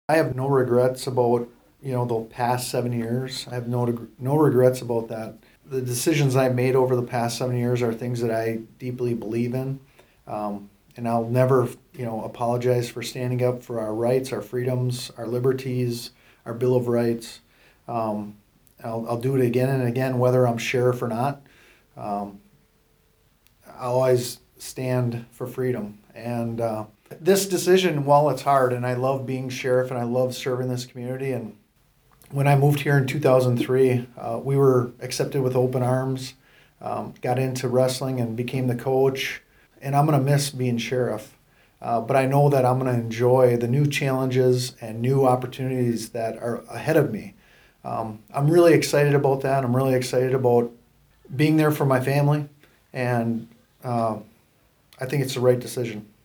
I have no regrets about, the past 7 years. I have no regrets about that. The decisions I made over the past 7 years are things that I deeply believe in. And I'll never, apologize for standing up for our rights, our freedoms, our liberties, our Bill of Rights. Um, I'll do it again and again, whether I'm sheriff or not. Um, I'll always stand for freedom. And this decision, while it's hard, and I love being sheriff and I love serving this community. And when I moved here in 2003, we were accepted with open arms, got into wrestling and became the coach. And I'm going to miss being sheriff. But I know that I'm going to enjoy the new challenges and new opportunities that are ahead of me. I'm really excited about that. I'm really excited about being there for my family. And I think it's the right decision.